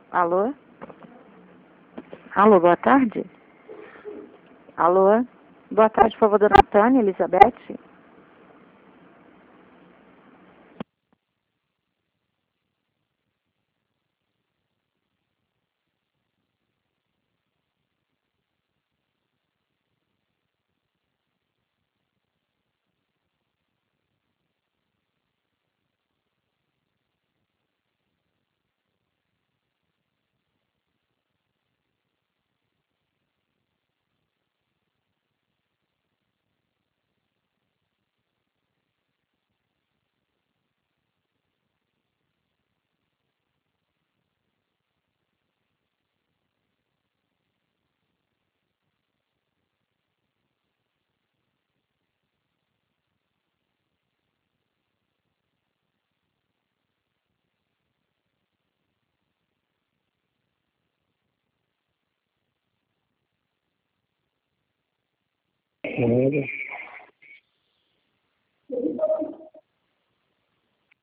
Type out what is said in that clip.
Alô? Alô, boa tarde? Alô? Boa tarde, por favor, dona Tânia, Elizabeth? Nada.